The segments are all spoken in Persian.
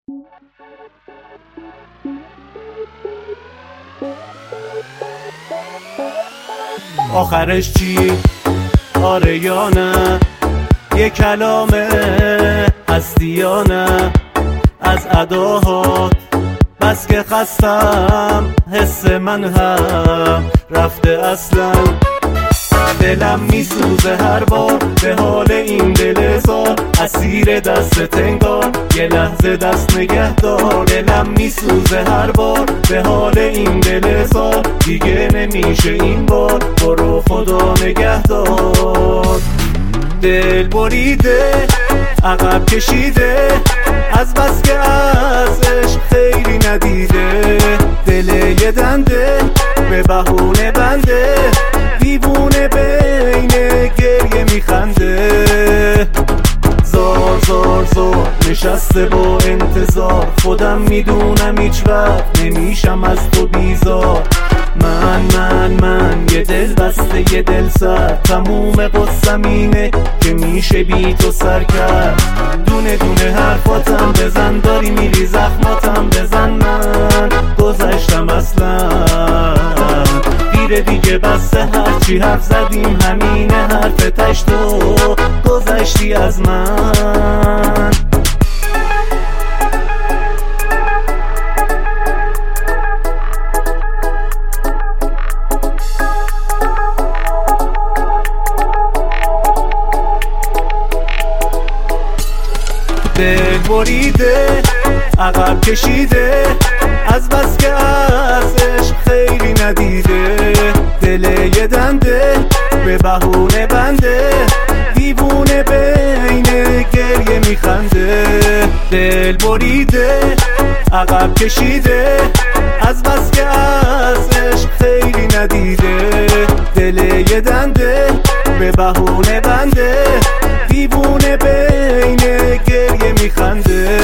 آخرش چی؟ آره یا نه؟ یه کلامه هستی یا نه؟ از اداهات بس که خستم، حس من هم رفته اصلا. دلم میسوزه هر بار به حال این دل زار، اسیر دست تنگار یه لحظه دست نگه دار. دلم میسوزه هر بار به حال این دل زار، دیگه نمیشه این بار، برو خدا نگه دار. دل بریده عقب کشیده، از بس که از عشق خیلی ندیده. دل یه دنده به بهونه بنده، دیوونه بین گریه میخنده. زار زار زار نشسته با انتظار، خودم میدونم هیچ وقت نمیشم از تو بیزار. من یه دل بسته یه دل سر، تموم قصم اینه که میشه بی تو سر کرد. دونه دونه حرفاتم بزن، داری میری زخماتم بزن. من گذشتم اصلا، دیره دیگه بسته هرچی حرف زدیم همینه حرف تش، تو گذشتی از من. دل بریده عقب کشیده، از بس که از عشق خیلی ندیده. دل یه دنده به بهونه بنده، دیوونه بین گریه میخنده. دل بریده عقب کشیده، از بس که از عشق خیلی ندیده. دل یه دنده به بهونه بنده، دیوونه بین گریه میخنده.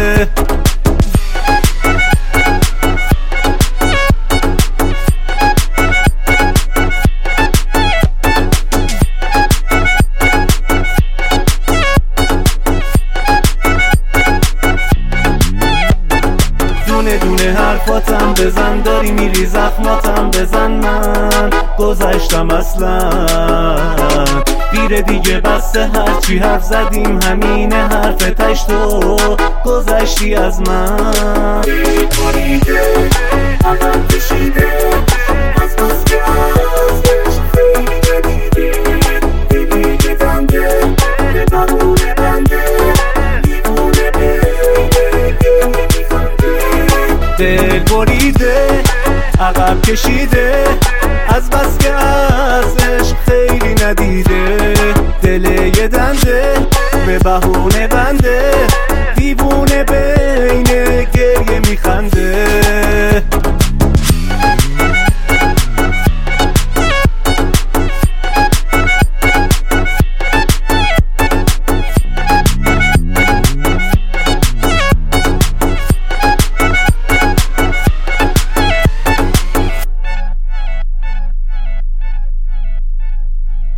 دونه دونه حرفاتم بزن، داری میری زخماتم بزن. من گذشتم اصلا، دیره دیگه بسته هرچی حرف زدیم همینه حرف تش، تو گذشتی از من. بریده عقب کشیده، از بس که از عشق خیلی ندیده. دلی که دنده به بهونه بنده، دیوونه بین گریه میخنده. دل بریده عقب کشیده، از بس که از عشق خیلی ندیده. دل یه دنده به بهونه